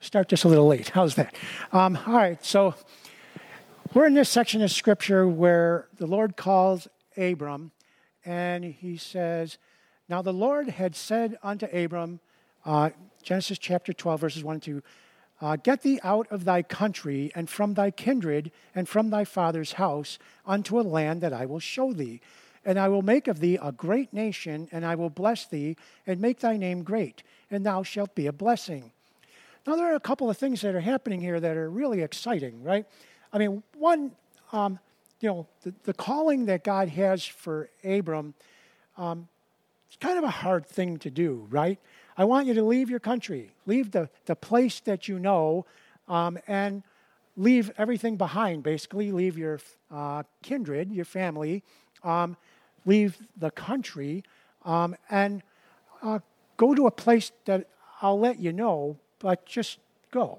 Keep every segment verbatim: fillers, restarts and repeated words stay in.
start this a little late. How's that? Um, all right, so we're in this section of Scripture where the Lord calls Abram, and he says, now the Lord had said unto Abram, uh, Genesis chapter twelve, verses one and two, uh, get thee out of thy country and from thy kindred and from thy father's house unto a land that I will show thee. And I will make of thee a great nation, and I will bless thee and make thy name great, and thou shalt be a blessing. Now, there are a couple of things that are happening here that are really exciting, right? I mean, one, um, you know, the, the calling that God has for Abram, um, it's kind of a hard thing to do, right? I want you to leave your country, leave the, the place that you know, um, and leave everything behind, basically. Leave your uh, kindred, your family, um, leave the country, um, and uh, go to a place that I'll let you know, but just go.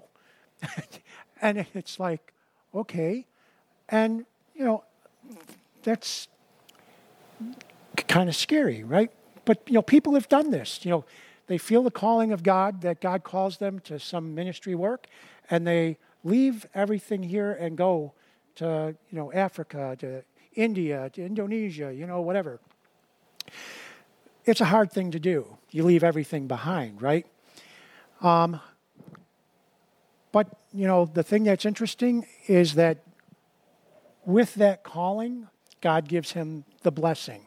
And it's like, okay. And, you know, that's kind of scary, right? But, you know, people have done this. You know, they feel the calling of God, that God calls them to some ministry work, and they leave everything here and go to, you know, Africa, to India, to Indonesia, you know, whatever. It's a hard thing to do. You leave everything behind, right? Um, but, you know, the thing that's interesting is that with that calling, God gives him the blessing.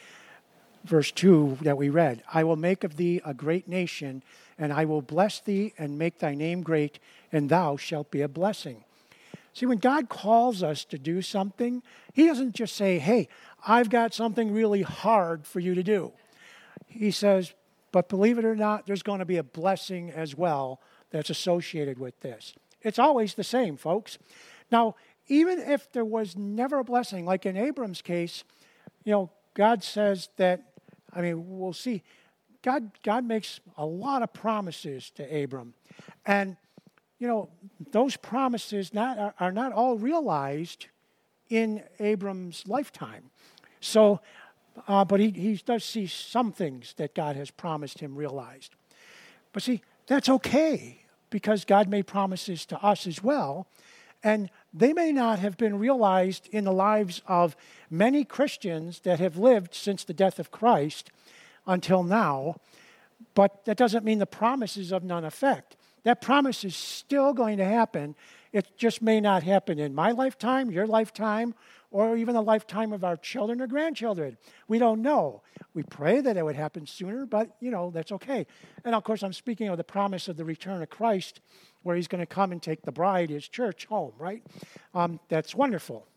Verse two that we read, I will make of thee a great nation, and I will bless thee and make thy name great, and thou shalt be a blessing. See, when God calls us to do something, he doesn't just say, hey, I've got something really hard for you to do. He says, but believe it or not, there's going to be a blessing as well that's associated with this. It's always the same, folks. Now, even if there was never a blessing, like in Abram's case, you know, God says that, I mean, we'll see. God, God makes a lot of promises to Abram. And you know, those promises not, are, are not all realized in Abram's lifetime. So, uh, but he, he does see some things that God has promised him realized. But see, that's okay, because God made promises to us as well, and they may not have been realized in the lives of many Christians that have lived since the death of Christ until now, but that doesn't mean the promise is of none effect. That promise is still going to happen. It just may not happen in my lifetime, your lifetime, or even the lifetime of our children or grandchildren. We don't know. We pray that it would happen sooner, but, you know, that's okay. And, of course, I'm speaking of the promise of the return of Christ, where he's going to come and take the bride, his church, home, right? Um, that's wonderful.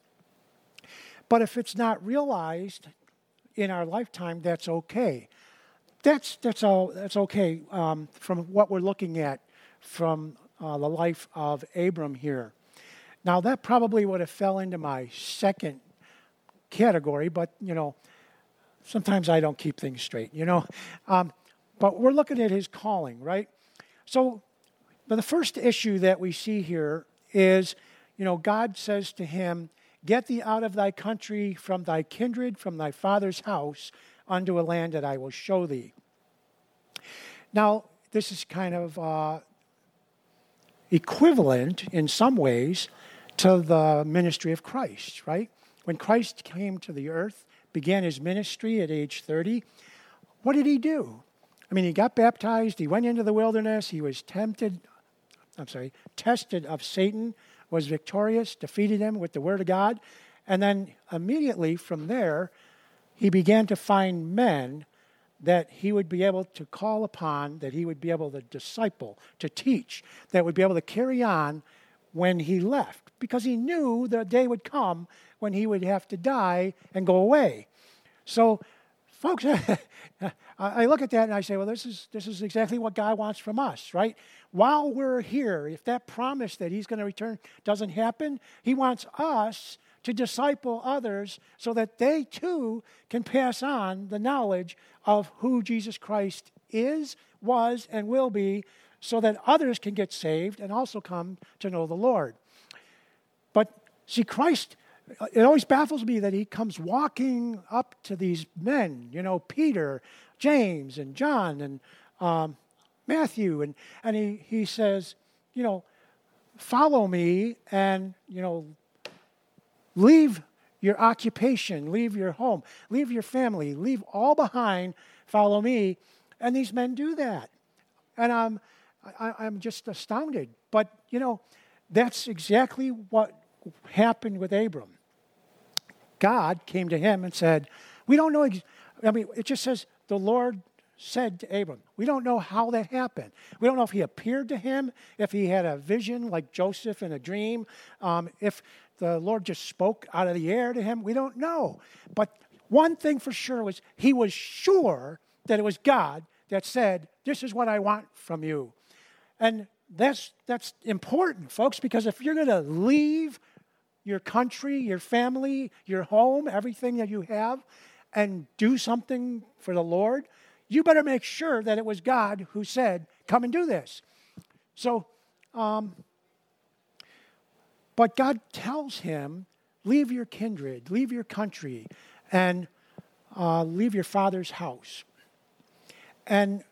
But if it's not realized in our lifetime, that's okay. That's, that's, all, that's okay um, from what we're looking at from uh, the life of Abram here. Now, that probably would have fell into my second category, but, you know, sometimes I don't keep things straight, you know. Um, but we're looking at his calling, right? So, but the first issue that we see here is, you know, God says to him, get thee out of thy country, from thy kindred, from thy father's house, unto a land that I will show thee. Now, this is kind of uh, equivalent in some ways to the ministry of Christ, right? When Christ came to the earth, began his ministry at age thirty, what did he do? I mean, he got baptized, he went into the wilderness, he was tempted, I'm sorry, tested of Satan, was victorious, defeated him with the word of God, and then immediately from there, he began to find men that he would be able to call upon, that he would be able to disciple, to teach, that would be able to carry on when he left. Because he knew the day would come when he would have to die and go away. So, folks, I look at that and I say, well, this is this is exactly what God wants from us, right? While we're here, if that promise that he's going to return doesn't happen, he wants us to disciple others so that they too can pass on the knowledge of who Jesus Christ is, was, and will be, so that others can get saved and also come to know the Lord. But see, Christ, it always baffles me that he comes walking up to these men, you know, Peter, James, and John, and um, Matthew, and, and he, he says, you know, follow me and, you know, leave your occupation, leave your home, leave your family, leave all behind, follow me. And these men do that. And I'm, I, I'm just astounded. But, you know, that's exactly what happened with Abram. God came to him and said, we don't know, ex- I mean, it just says the Lord said to Abram. We don't know how that happened. We don't know if he appeared to him, if he had a vision like Joseph in a dream, um, if the Lord just spoke out of the air to him. We don't know. But one thing for sure was he was sure that it was God that said, this is what I want from you. And that's that's important, folks, because if you're going to leave your country, your family, your home, everything that you have, and do something for the Lord, you better make sure that it was God who said, come and do this. So, um, but God tells him, leave your kindred, leave your country, and uh, leave your father's house. And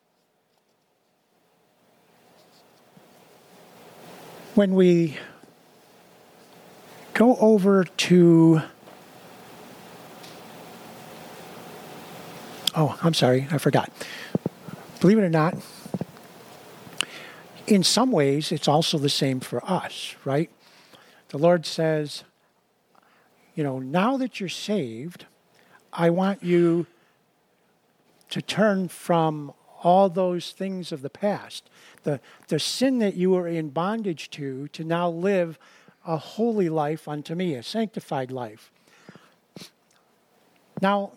when we go over to, oh, I'm sorry, I forgot. Believe it or not, in some ways, it's also the same for us, right? The Lord says, you know, now that you're saved, I want you to turn from all those things of the past, the, the sin that you were in bondage to, to now live a holy life unto me, a sanctified life. Now,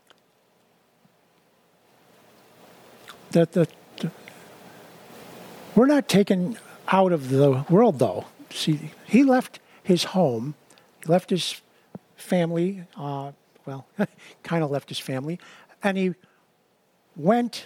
the, the, the we're not taken out of the world, though. See, he left his home, he left his family, uh, well, kind of left his family, and he went,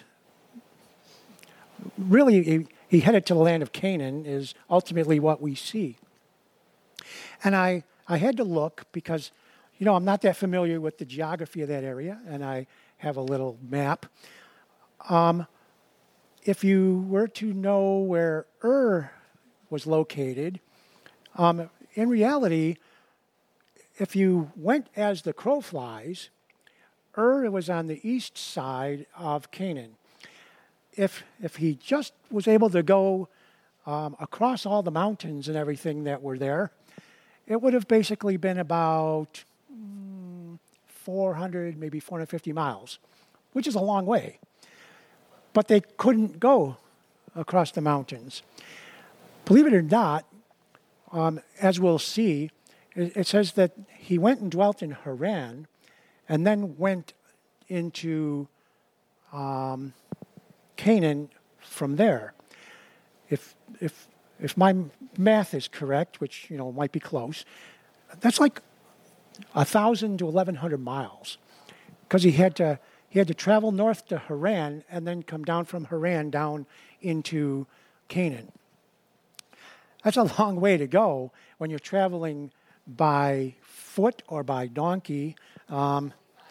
really, he, he headed to the land of Canaan, is ultimately what we see. And I, I had to look because, you know, I'm not that familiar with the geography of that area, and I have a little map. Um, if you were to know where Ur was located, um, in reality, if you went as the crow flies, Ur was on the east side of Canaan. If if he just was able to go um, across all the mountains and everything that were there, it would have basically been about mm, four hundred, maybe four hundred fifty miles, which is a long way. But they couldn't go across the mountains. Believe it or not, um, as we'll see, it, it says that he went and dwelt in Haran, and then went into um, Canaan from there. If if if my math is correct, which you know might be close, that's like a thousand to eleven hundred miles, because he had to he had to travel north to Haran and then come down from Haran down into Canaan. That's a long way to go when you're traveling by foot or by donkey. Um,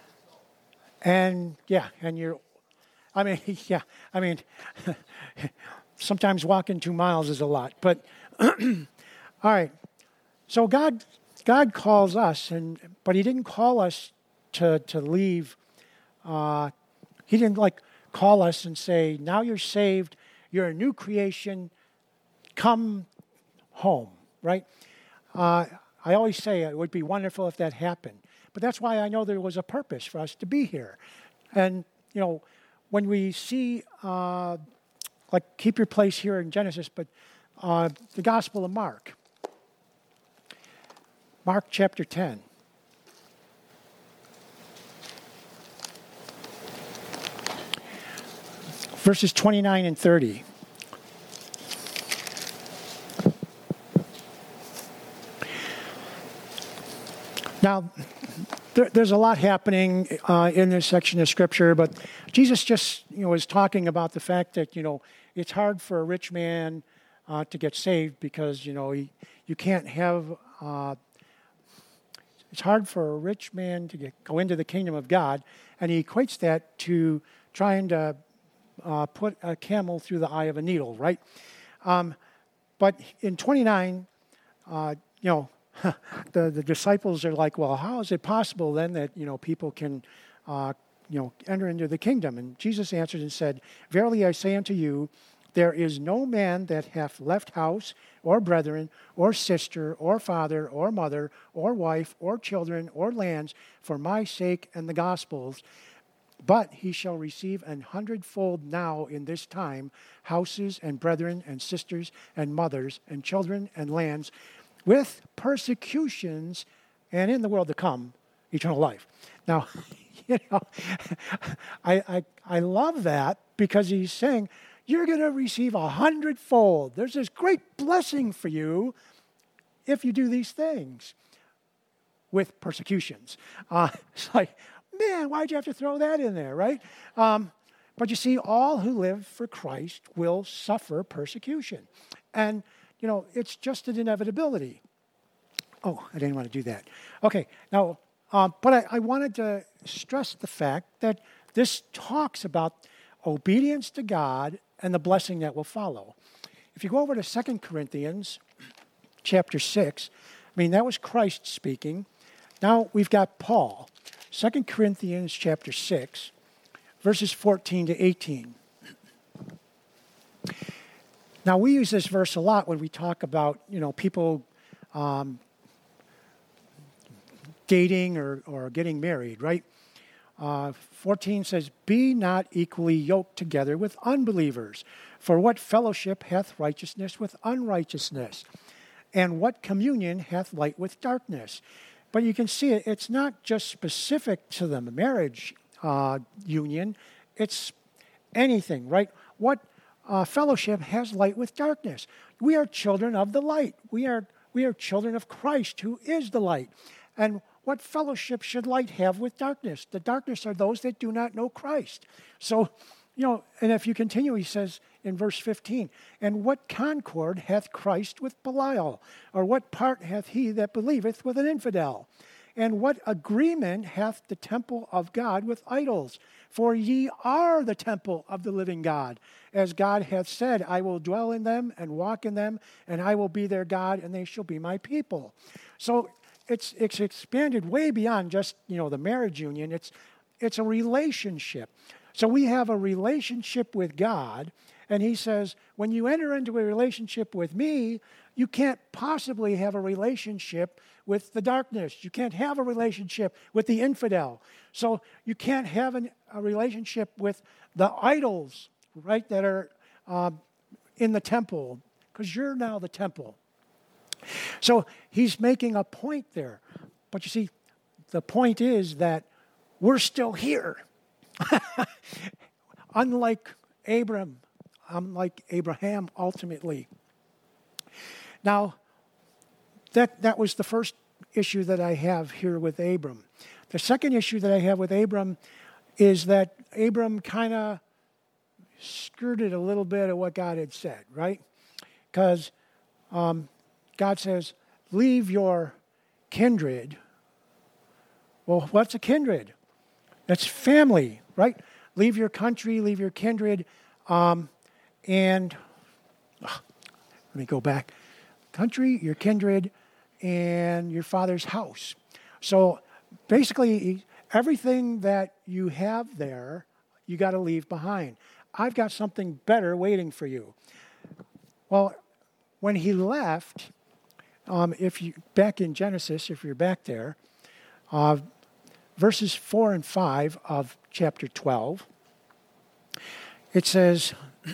and yeah, and you're, I mean, yeah, I mean, sometimes walking two miles is a lot. But, all right, so God God calls us, and but he didn't call us to, to leave. Uh, he didn't, like, call us and say, now you're saved, you're a new creation, come home, right? Uh, I always say it would be wonderful if that happened. But that's why I know there was a purpose for us to be here. And, you know, when we see, uh, like, keep your place here in Genesis, but uh, the Gospel of Mark. Mark chapter ten. Verses twenty-nine and thirty. Now, there, there's a lot happening uh, in this section of Scripture, but Jesus just, you know, is talking about the fact that, you know, it's hard for a rich man uh, to get saved because, you know, he, you can't have, uh, it's hard for a rich man to get, go into the kingdom of God, and he equates that to trying to uh, put a camel through the eye of a needle, right? Um, But in twenty-nine, uh, you know, the, the disciples are like, well, how is it possible then that, you know, people can, uh, you know, enter into the kingdom? And Jesus answered and said, verily I say unto you, there is no man that hath left house or brethren or sister or father or mother or wife or children or lands for my sake and the gospel's, but he shall receive an hundredfold now in this time houses and brethren and sisters and mothers and children and lands with persecutions, and in the world to come, eternal life. Now, you know, I, I, I love that because he's saying, you're going to receive a hundredfold. There's this great blessing for you if you do these things with persecutions. Uh, it's like, man, why'd you have to throw that in there, right? Um, but you see, all who live for Christ will suffer persecution. And, you know, it's just an inevitability. Oh, I didn't want to do that. Okay, now, um, but I, I wanted to stress the fact that this talks about obedience to God and the blessing that will follow. If you go over to Second Corinthians chapter six, I mean, that was Christ speaking. Now we've got Paul. Second Corinthians chapter six, verses fourteen to eighteen. Now, we use this verse a lot when we talk about, you know, people um, dating or, or getting married, right? Uh, fourteen says, be not equally yoked together with unbelievers. For what fellowship hath righteousness with unrighteousness? And what communion hath light with darkness? But you can see it, it's not just specific to the marriage uh, union. It's anything, right? What uh, fellowship has light with darkness? We are children of the light. We are, we are children of Christ, who is the light. And what fellowship should light have with darkness? The darkness are those that do not know Christ. So, you know, and if you continue, he says in verse fifteen, and what concord hath Christ with Belial? Or what part hath he that believeth with an infidel? And what agreement hath the temple of God with idols? For ye are the temple of the living God. As God hath said, I will dwell in them and walk in them, and I will be their God, and they shall be my people. So it's it's expanded way beyond just, you know, the marriage union. It's it's a relationship. So we have a relationship with God, and he says, when you enter into a relationship with me, you can't possibly have a relationship with the darkness. You can't have a relationship with the infidel. So you can't have an, a relationship with the idols, right, that are um, in the temple, because you're now the temple. So he's making a point there. But you see, the point is that we're still here. Unlike Abram, unlike Abraham ultimately. Now, that, that was the first issue that I have here with Abram. The second issue that I have with Abram is that Abram kind of skirted a little bit of what God had said, right? Because um, God says, leave your kindred. Well, what's a kindred? That's family, right? Leave your country, leave your kindred, um, and oh, let me go back. Country, your kindred, and your father's house. So basically, everything that you have there, you got to leave behind. I've got something better waiting for you. Well, when he left, um, if you back in Genesis, if you're back there, uh, verses four and five of chapter twelve, it says,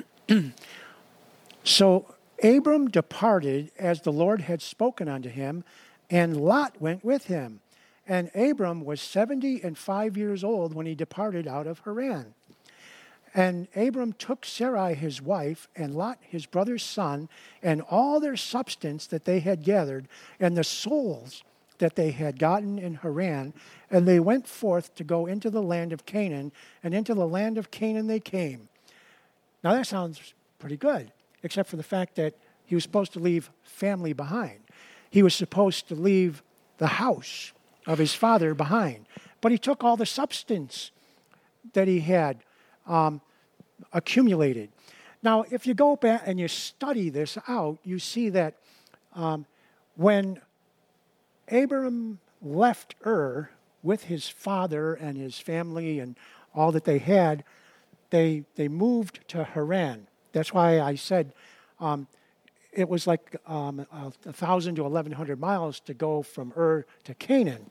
so Abram departed as the Lord had spoken unto him, and Lot went with him. And Abram was seventy and five years old when he departed out of Haran. And Abram took Sarai his wife, and Lot his brother's son, and all their substance that they had gathered, and the souls that they had gotten in Haran, and they went forth to go into the land of Canaan, and into the land of Canaan they came. Now that sounds pretty good, except for the fact that he was supposed to leave family behind. He was supposed to leave the house of his father behind. But he took all the substance that he had um, accumulated. Now, if you go back and you study this out, you see that um, when Abram left Ur with his father and his family and all that they had, they they moved to Haran. That's why I said um, it was like um, a, a thousand to eleven hundred miles to go from Ur to Canaan.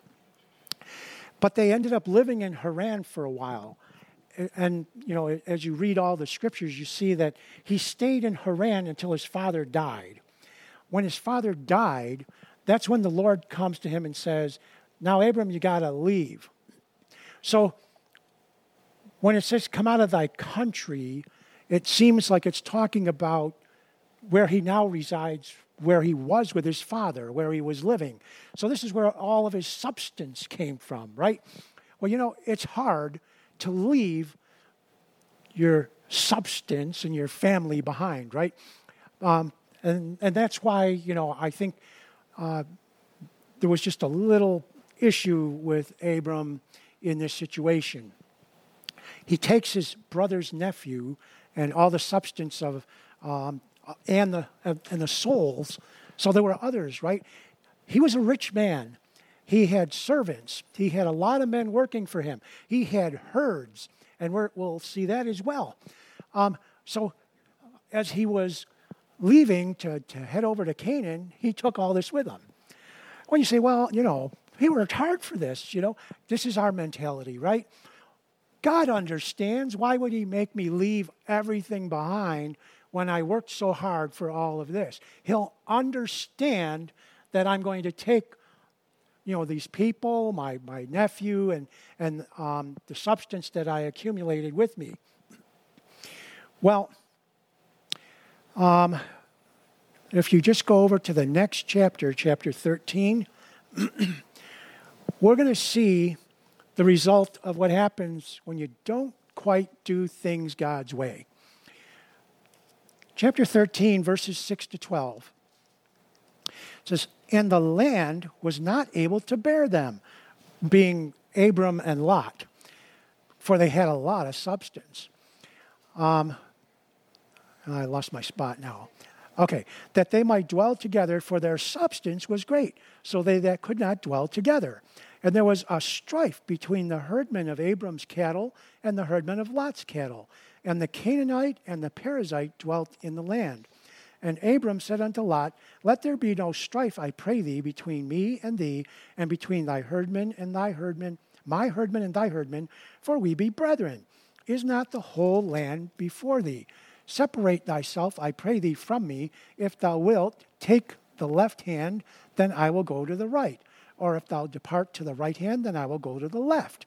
But they ended up living in Haran for a while. And, you know, as you read all the scriptures, you see that he stayed in Haran until his father died. When his father died, that's when the Lord comes to him and says, now, Abram, you got to leave. So when it says, come out of thy country, it seems like it's talking about where he now resides, where he was with his father, where he was living. So this is where all of his substance came from, right? Well, you know, it's hard to leave your substance and your family behind, right? Um, and, and that's why, you know, I think uh, there was just a little issue with Abram in this situation. He takes his brother's nephew and all the substance of um, and the and the souls. So there were others, right? He was a rich man. He had servants. He had a lot of men working for him. He had herds, and we're, we'll see that as well. Um, so as he was leaving to, to head over to Canaan, he took all this with him. When you say, well, you know, he worked hard for this, you know, this is our mentality, right? God understands. Why would he make me leave everything behind when I worked so hard for all of this? He'll understand that I'm going to take, you know, these people, my, my nephew, and, and um, the substance that I accumulated with me. Well, um, if you just go over to the next chapter, chapter thirteen, we're going to see the result of what happens when you don't quite do things God's way. Chapter thirteen, verses six to twelve. It says, and the land was not able to bear them, being Abram and Lot, for they had a lot of substance. Um, I lost my spot now. Okay, that they might dwell together, for their substance was great, so they that could not dwell together. And there was a strife between the herdmen of Abram's cattle and the herdmen of Lot's cattle. And the Canaanite and the Perizzite dwelt in the land. And Abram said unto Lot, let there be no strife, I pray thee, between me and thee, and between thy herdmen and thy herdmen, my herdmen and thy herdmen, for we be brethren. Is not the whole land before thee? Separate thyself, I pray thee, from me. If thou wilt take the left hand, then I will go to the right. Or if thou depart to the right hand, then I will go to the left.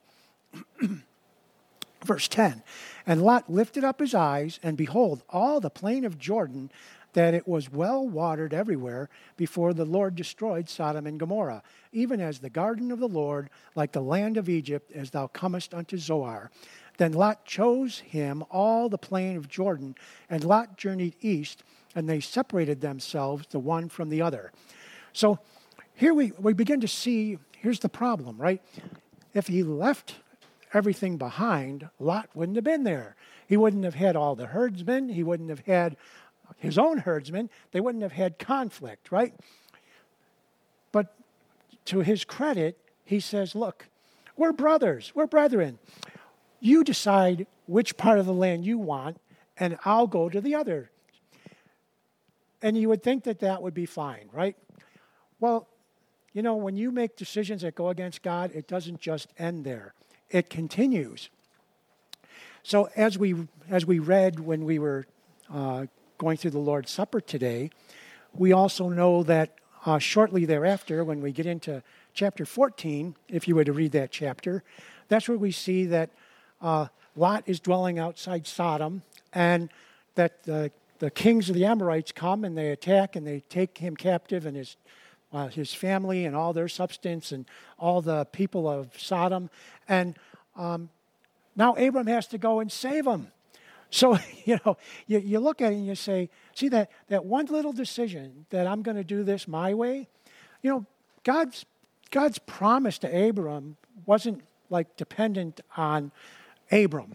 Verse ten, and Lot lifted up his eyes, and behold, all the plain of Jordan, that it was well watered everywhere, before the Lord destroyed Sodom and Gomorrah, even as the garden of the Lord, like the land of Egypt, as thou comest unto Zoar. Then Lot chose him all the plain of Jordan, and Lot journeyed east, and they separated themselves the one from the other. So here we, we begin to see, here's the problem, right? If he left everything behind, Lot wouldn't have been there. He wouldn't have had all the herdsmen. He wouldn't have had his own herdsmen. They wouldn't have had conflict, right? But to his credit, he says, look, we're brothers. We're brethren. You decide which part of the land you want, and I'll go to the other. And you would think that that would be fine, right? Well, you know, when you make decisions that go against God, it doesn't just end there. It continues. So as we as we read when we were uh, going through the Lord's Supper today, we also know that uh, shortly thereafter, when we get into chapter fourteen, if you were to read that chapter, that's where we see that uh, Lot is dwelling outside Sodom, and that the, the kings of the Amorites come and they attack and they take him captive and his Uh, his family and all their substance and all the people of Sodom. And um, now Abram has to go and save them. So, you know, you, you look at it and you say, see that, that one little decision that I'm going to do this my way, you know, God's, God's promise to Abram wasn't like dependent on Abram.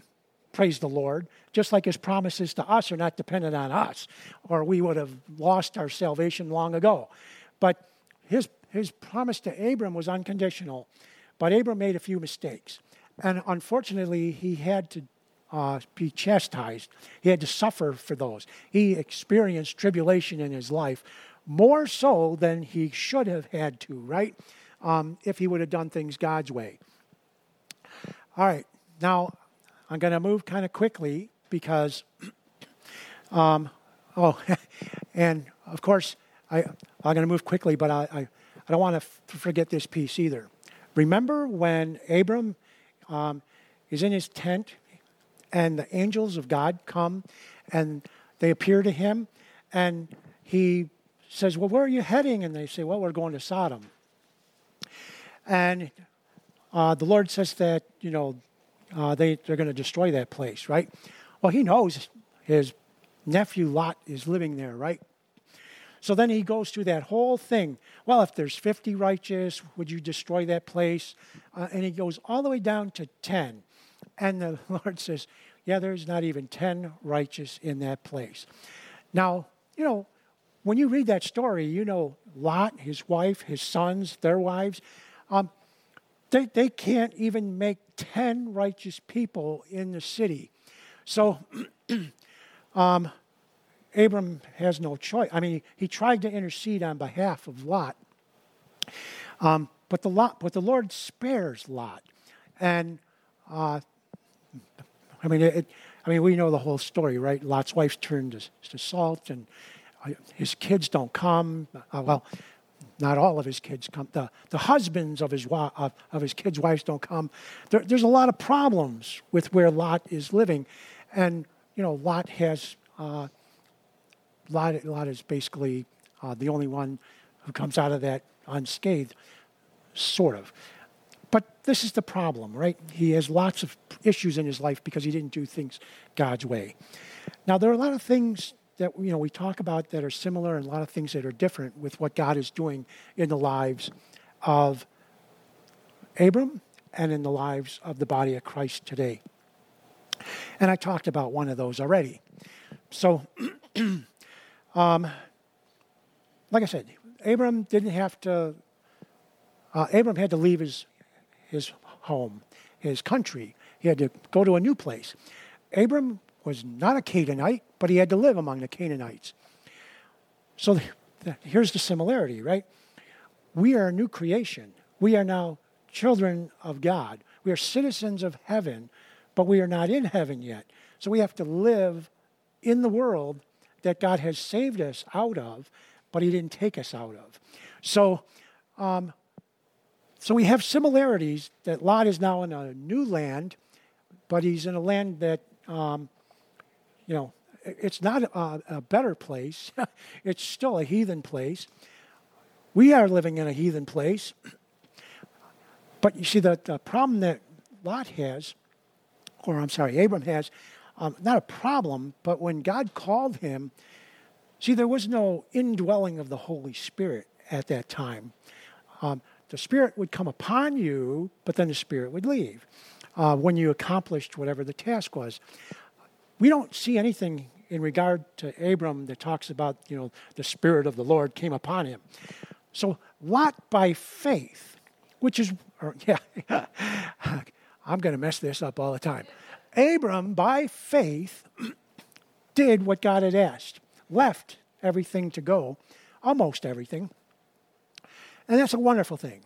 praise the Lord, just like his promises to us are not dependent on us, or we would have lost our salvation long ago. But his, his promise to Abram was unconditional, but Abram made a few mistakes. And unfortunately, he had to uh, be chastised. He had to suffer for those. He experienced tribulation in his life, more so than he should have had to, right? Um, if he would have done things God's way. All right, now I'm going to move kind of quickly because, um, oh, and of course, I, I'm going to move quickly, but I, I, I don't want to f- forget this piece either. Remember when Abram um, is in his tent and the angels of God come and they appear to him and he says, well, where are you heading? And they say, well, we're going to Sodom. And uh, the Lord says that, you know, uh, they, they're going to destroy that place, right? Well, he knows his nephew Lot is living there, right? So then he goes through that whole thing. Well, if there's fifty righteous, would you destroy that place? Uh, and he goes all the way down to ten. And the Lord says, yeah, there's not even ten righteous in that place. Now, you know, when you read that story, you know Lot, his wife, his sons, their wives, um, they, they can't even make ten righteous people in the city. So um, Abram has no choice. I mean, he tried to intercede on behalf of Lot. Um, but, the Lot but the Lord spares Lot. And, uh, I mean, it, I mean, we know the whole story, right? Lot's wife turned to, to salt, and his kids don't come. Uh, well, not all of his kids come. The, the husbands of his of, of his kids' wives don't come. There, there's a lot of problems with where Lot is living, and you know, Lot has uh, Lot. Lot is basically uh, the only one who comes out of that unscathed, sort of. But this is the problem, right? He has lots of issues in his life because he didn't do things God's way. Now, there are a lot of things that, you know, we talk about that are similar and a lot of things that are different with what God is doing in the lives of Abram and in the lives of the body of Christ today. And I talked about one of those already. So, um, like I said, Abram didn't have to, uh, Abram had to leave his, his home, his country. He had to go to a new place. Abram was not a Canaanite, but he had to live among the Canaanites. So the, the, here's the similarity, right? We are a new creation. We are now children of God. We are citizens of heaven, but we are not in heaven yet. So we have to live in the world that God has saved us out of, but he didn't take us out of. So, um, so we have similarities that Lot is now in a new land, but he's in a land that, um, you know, it's not a, a better place. It's still a heathen place. We are living in a heathen place. But you see, the, the problem that Lot has, or I'm sorry, Abram has, um, not a problem, but when God called him, see, there was no indwelling of the Holy Spirit at that time. Um, the Spirit would come upon you, but then the Spirit would leave uh, when you accomplished whatever the task was. We don't see anything in regard to Abram that talks about, you know, the Spirit of the Lord came upon him. So Lot by faith, which is, or, yeah, I'm going to mess this up all the time. Abram by faith did what God had asked, left everything to go, almost everything. And that's a wonderful thing.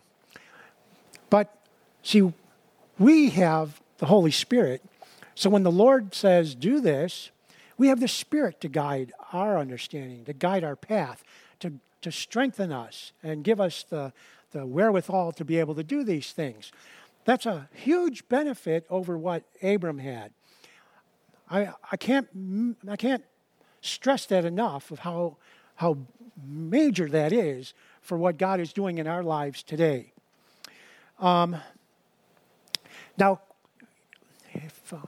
But see, we have the Holy Spirit. So when the Lord says, do this, we have the Spirit to guide our understanding, to guide our path, to, to strengthen us and give us the, the wherewithal to be able to do these things. That's a huge benefit over what Abram had. I, I can't I can't stress that enough of how how major that is for what God is doing in our lives today. Um, now, if uh,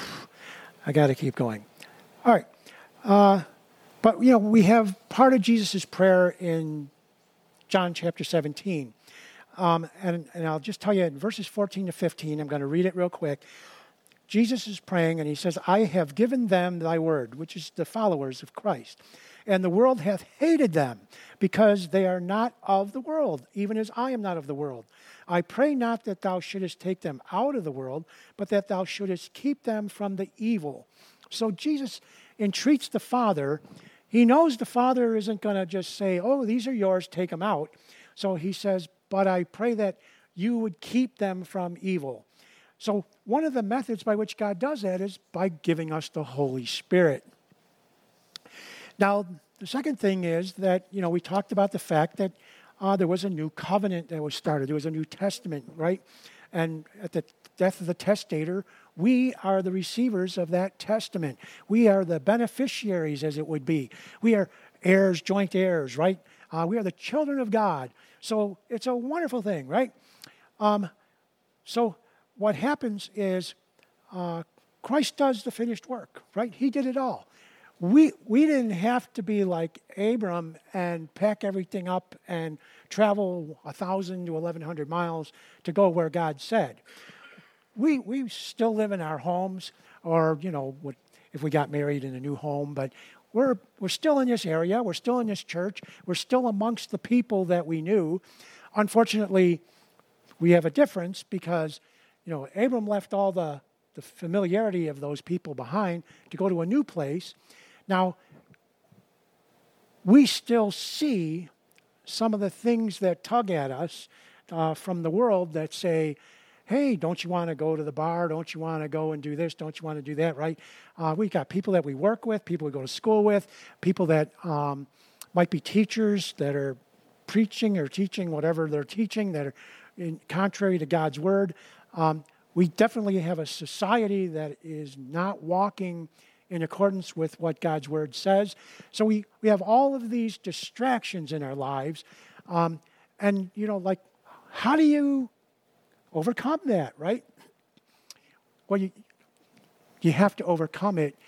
I got to keep going. All right. Uh, but, you know, we have part of Jesus' prayer in John chapter seventeen. Um, and, and I'll just tell you in verses fourteen to fifteen, I'm going to read it real quick. Jesus is praying, and he says, I have given them thy word, which is the followers of Christ. And the world hath hated them, because they are not of the world, even as I am not of the world. I pray not that thou shouldest take them out of the world, but that thou shouldest keep them from the evil. So Jesus entreats the Father. He knows the Father isn't going to just say, oh, these are yours, take them out. So he says, but I pray that you would keep them from evil. So one of the methods by which God does that is by giving us the Holy Spirit. Now, the second thing is that, you know, we talked about the fact that uh, there was a new covenant that was started. There was a New Testament, right? And at the death of the testator, we are the receivers of that testament. We are the beneficiaries, as it would be. We are heirs, joint heirs, right? Uh, we are the children of God. So it's a wonderful thing, right? Um, so what happens is uh, Christ does the finished work, right? He did it all. We we didn't have to be like Abram and pack everything up and travel one thousand to eleven hundred miles to go where God said. We we still live in our homes, or, you know, if we got married in a new home, but we're we're still in this area. We're still in this church. We're still amongst the people that we knew. Unfortunately, we have a difference because, you know, Abram left all the, the familiarity of those people behind to go to a new place. Now, we still see some of the things that tug at us uh, from the world that say, hey, don't you want to go to the bar? Don't you want to go and do this? Don't you want to do that, right? Uh, we've got people that we work with, people we go to school with, people that um, might be teachers that are preaching or teaching whatever they're teaching that are in, contrary to God's word. Um, we definitely have a society that is not walking in accordance with what God's word says. So we, we have all of these distractions in our lives. Um, and, you know, like, how do you overcome that, right? Well, you, you have to overcome it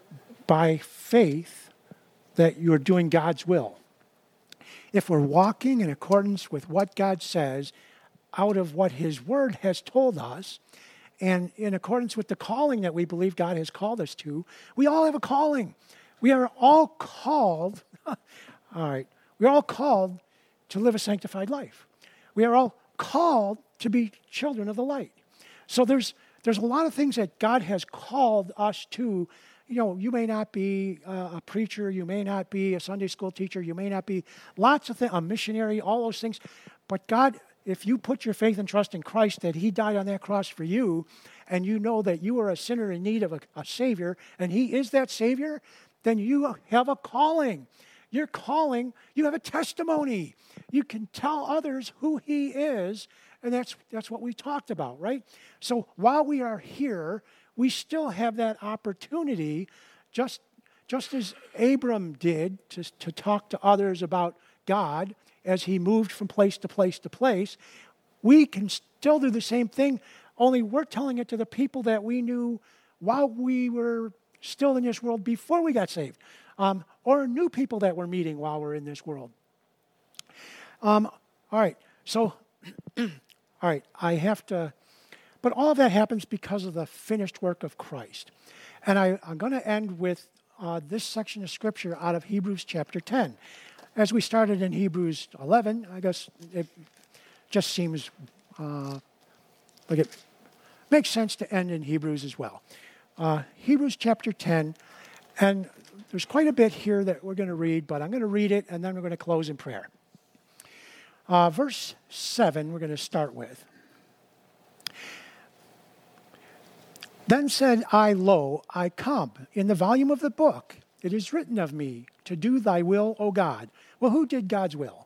by faith that you're doing God's will. If we're walking in accordance with what God says, out of what his word has told us, and in accordance with the calling that we believe God has called us to, we all have a calling. We are all called, all right, we're all called to live a sanctified life. We are all called to be children of the light. So there's there's a lot of things that God has called us to. You know, you may not be a preacher, you may not be a Sunday school teacher, you may not be lots of things, a missionary, all those things. But God, if you put your faith and trust in Christ, that he died on that cross for you, and you know that you are a sinner in need of a, a Savior, and he is that Savior, then you have a calling. Your calling, you have a testimony. You can tell others who he is, and that's that's what we talked about, right? So while we are here, we still have that opportunity, just, just as Abram did, to, to talk to others about God as he moved from place to place to place. We can still do the same thing, only we're telling it to the people that we knew while we were still in this world before we got saved, um, or new people that we're meeting while we're in this world. Um, all right, so, all right, I have to, but all of that happens because of the finished work of Christ. And I, I'm going to end with uh, this section of Scripture out of Hebrews chapter ten. As we started in Hebrews eleven, I guess it just seems uh, like it makes sense to end in Hebrews as well. Uh, Hebrews chapter ten, and there's quite a bit here that we're going to read, but I'm going to read it, and then we're going to close in prayer. Uh, verse seven, we're going to start with. Then said I, lo, I come. In the volume of the book, it is written of me to do thy will, O God. Well, who did God's will?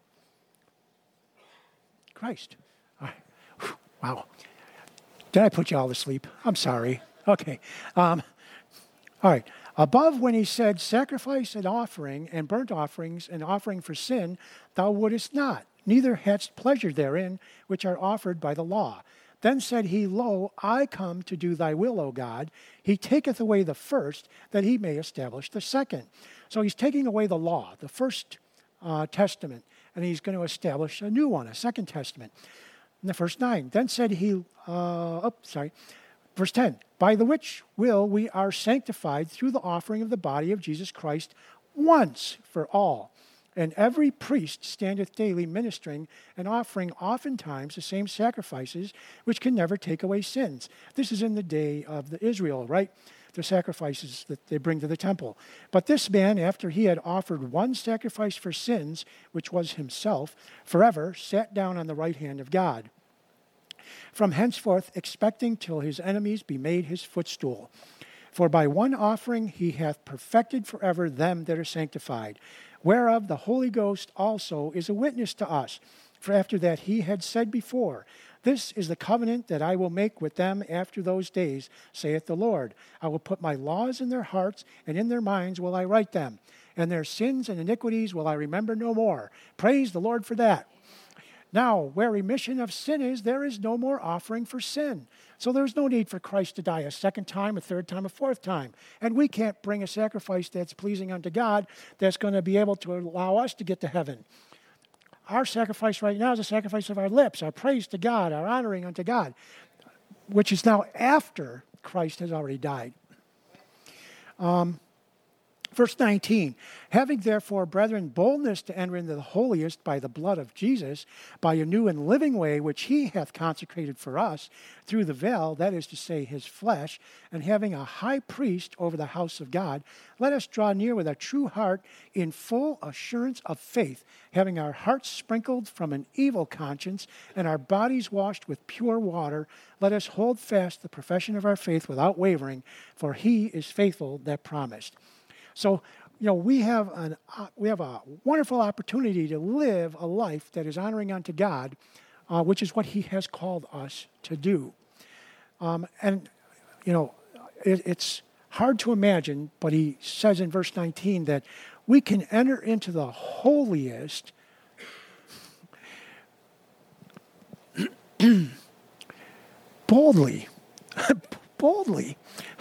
Christ. All right. Wow. Did I put you all to sleep? I'm sorry. Okay. Um, all right. Above when he said, sacrifice and offering and burnt offerings and offering for sin, thou wouldest not, neither hadst pleasure therein, which are offered by the law. Then said he, lo, I come to do thy will, O God. He taketh away the first, that he may establish the second. So he's taking away the law, the first uh, testament, and he's going to establish a new one, a second testament. In the first nine. Then said he, uh, oh, sorry. Verse ten, by the which will we are sanctified through the offering of the body of Jesus Christ once for all. And every priest standeth daily ministering and offering oftentimes the same sacrifices which can never take away sins. This is in the day of the Israel, right? The sacrifices that they bring to the temple. But this man, after he had offered one sacrifice for sins, which was himself, forever sat down on the right hand of God. From henceforth expecting till his enemies be made his footstool. For by one offering he hath perfected forever them that are sanctified, whereof the Holy Ghost also is a witness to us. For after that he had said before, this is the covenant that I will make with them after those days, saith the Lord. I will put my laws in their hearts, and in their minds will I write them. And their sins and iniquities will I remember no more. Praise the Lord for that. Now, where remission of sin is, there is no more offering for sin. So there's no need for Christ to die a second time, a third time, a fourth time. And we can't bring a sacrifice that's pleasing unto God that's going to be able to allow us to get to heaven. Our sacrifice right now is a sacrifice of our lips, our praise to God, our honoring unto God, which is now after Christ has already died. Um, Verse nineteen, having therefore, brethren, boldness to enter into the holiest by the blood of Jesus, by a new and living way which he hath consecrated for us, through the veil, that is to say, his flesh, and having a high priest over the house of God, let us draw near with a true heart in full assurance of faith, having our hearts sprinkled from an evil conscience, and our bodies washed with pure water. Let us hold fast the profession of our faith without wavering, for he is faithful that promised. So, you know, we have an uh, we have a wonderful opportunity to live a life that is honoring unto God, uh, which is what he has called us to do. Um, and, you know, it, it's hard to imagine, but he says in verse nineteen that we can enter into the holiest boldly. boldly.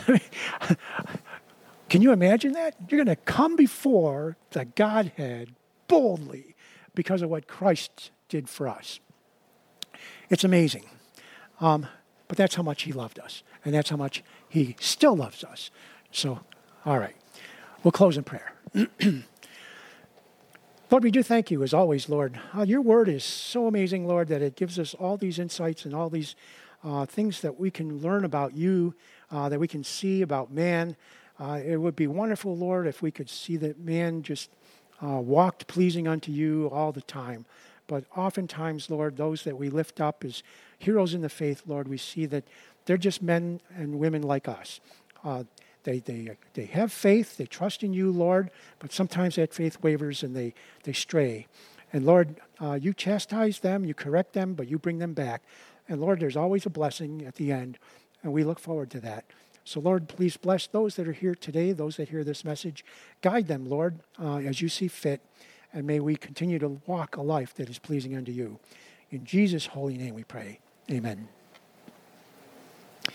Can you imagine that? You're going to come before the Godhead boldly because of what Christ did for us. It's amazing. Um, but that's how much he loved us. And that's how much he still loves us. So, all right. We'll close in prayer. Lord, we do thank you as always, Lord. Uh, your word is so amazing, Lord, that it gives us all these insights and all these uh, things that we can learn about you, uh, that we can see about man. Uh, it would be wonderful, Lord, if we could see that man just uh, walked pleasing unto you all the time. But oftentimes, Lord, those that we lift up as heroes in the faith, Lord, we see that they're just men and women like us. Uh, they they they have faith, they trust in you, Lord, but sometimes that faith wavers and they, they stray. And Lord, uh, you chastise them, you correct them, but you bring them back. And Lord, there's always a blessing at the end, and we look forward to that. So, Lord, please bless those that are here today, those that hear this message. Guide them, Lord, uh, as you see fit, and may we continue to walk a life that is pleasing unto you. In Jesus' holy name we pray. Amen.